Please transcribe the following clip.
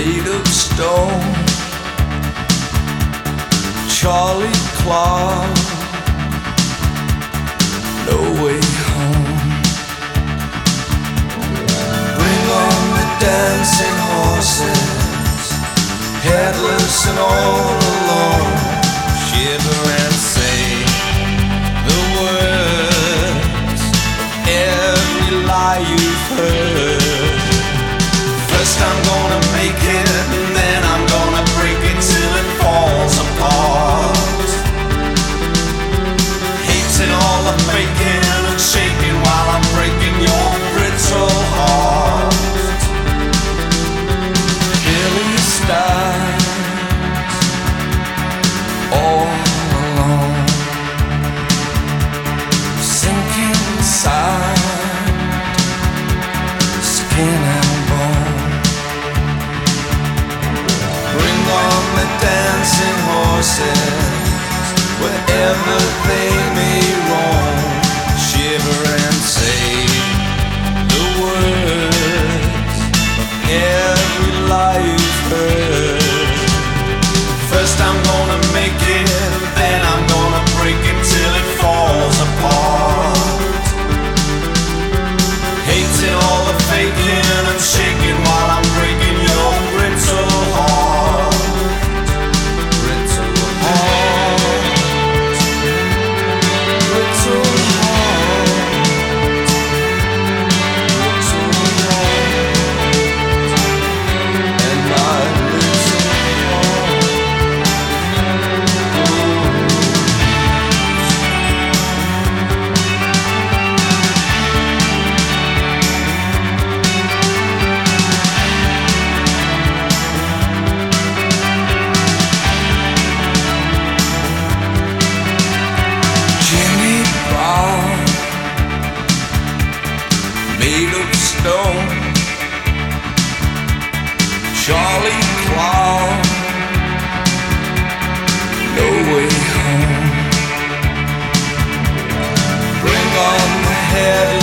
made of stone. Charlie Clark, no way home. Bring on the dancing horses, headless and all alone. Shiver and say the words of every lie you've heard. First I'm gonna make it, and then I'm gonna break it till it falls apart. Hating all the faking and shaking while I'm breaking your brittle heart. Billy Stars, all alone, sinking inside, skin and bone. Bring on the dancing horses, wherever they may roam. Shiver and say the words of every lie you've heard. First I'm gonna make it, then I'm gonna break it till it falls apart. Hating all the faking and shaking while I'm breaking your brittle heart. Brittle heart, brittle heart, brittle heart, and my brittle heart. Jimmy Brown, made of stone. Charlie Clark, no way home. Bring on the headlights,